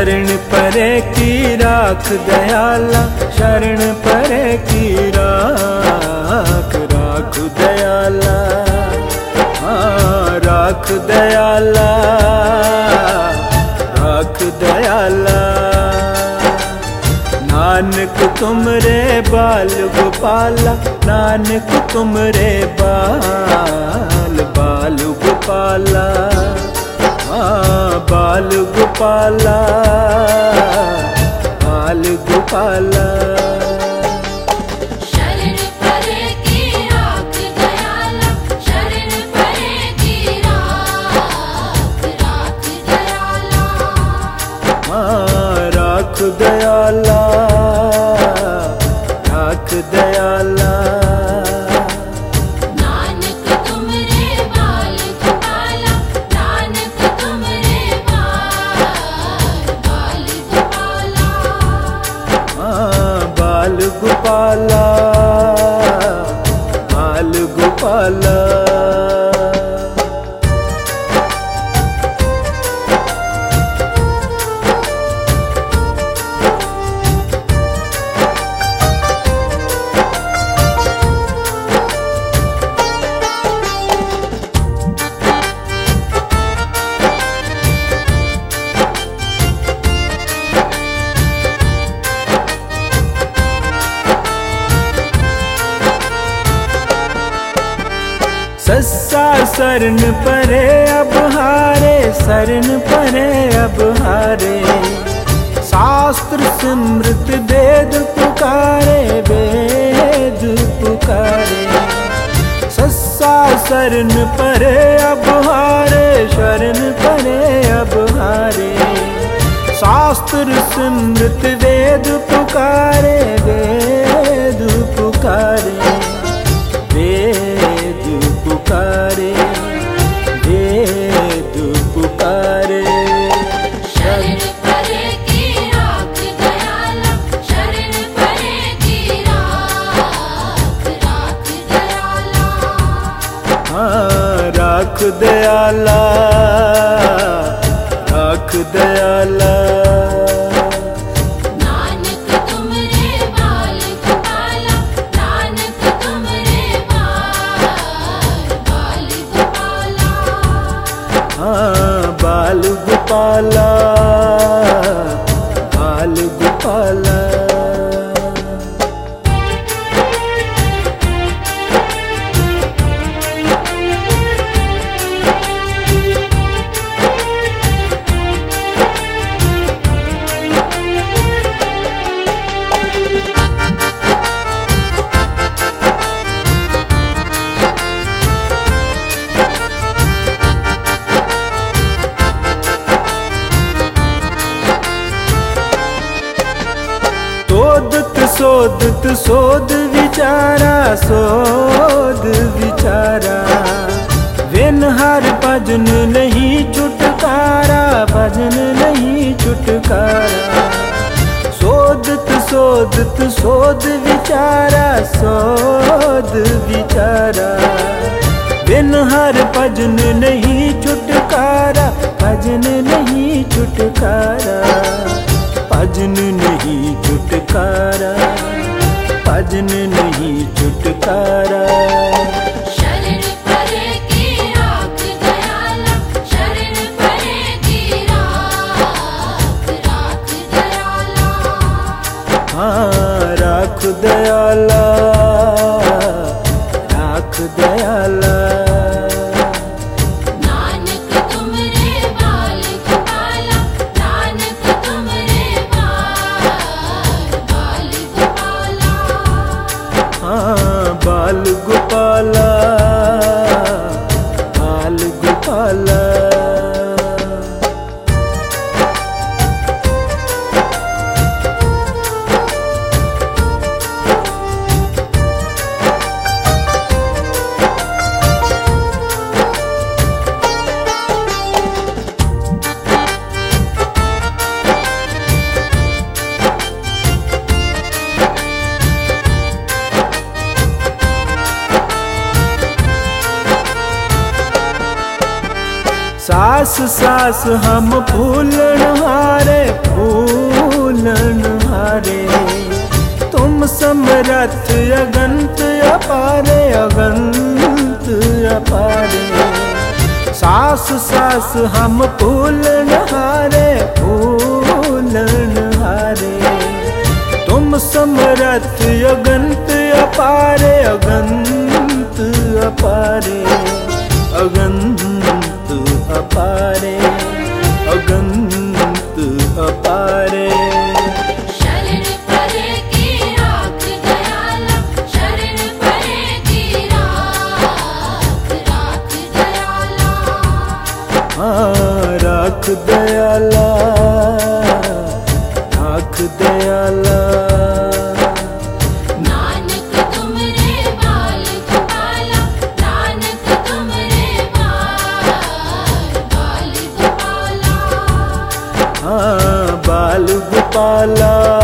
शरण परे की राख दयाला, शरण परे की राख, राख दयाला, हाँ राख दयाला, राख दयाला। नानक तुमरे बाल गोपाला, नानक तुमरे बाल, बाल गोपाला, हाँ बाल गोपाला, बाल गोपाला। शरण परे की राख दयाला, शरण परे की राख, राख दयाला, हाँ राख दयाला, राख दयाला। नानक तुमरे बाल गोपाला, नानक तुमरे बाल, बाल गोपाला, हाँ बाल गोपाला, बाल गोपाला। सस्सा शरण परे अब हारे, शरण परे अब हारे। शास्त्र स्मृत वेद पुकारे, वेद पुकारे। सस्सा शरण परे अब हारे, शरण परे अब हारे। शास्त्र स्मृत वेद पुकारे, वेद पुकारे, वेद पुकारे, वेद पुकारे। शरण परे की राख दयाला, शरण परे की राख, राख दयाला, हाँ राख दयाला, राख दयाला। नानक तुमरे बाल गोपाला, नानक तुमरे बाल, बाल गोपाला, हाँ बाल गोपाला, बाल गोपाला। शोधत शोध विचारा, शोध विचारा। बिन हर भजन नहीं छुटकारा, भजन नहीं छुटकारा। शोधत शोधत शोध विचारा, शोध विचारा। बिन हर भजन नहीं छुटकारा, भजन नहीं छुटकारा, भजन नहीं छुटकारा, भजन नहीं छुटकारा। शरण परे की राख दयाला, शरण परे की राख, राख दयाला, हाँ राख दयाला, राख दयाला। नानक तुमरे बाल गोपाला, नानक तुमरे बाल, बाल गोपाला, हाँ बाल गोपाला, सास सास हम फूलन हारे तुम समरथ अगंत अपारे अगंत अपारे। सास सास हम फूलन हारे तुम समरथ अगंत अपारे अगंत अपारे अगंत अपारे अगंत अपारे। शरण परे की राख दयाला, शरण परे की राख दयाला। हाँ राख दयाला राख दयाला। नानक तुमरे बाल गोपाला, नानक तुमरे बाल गोपाला। हाँ बाल गोपाला।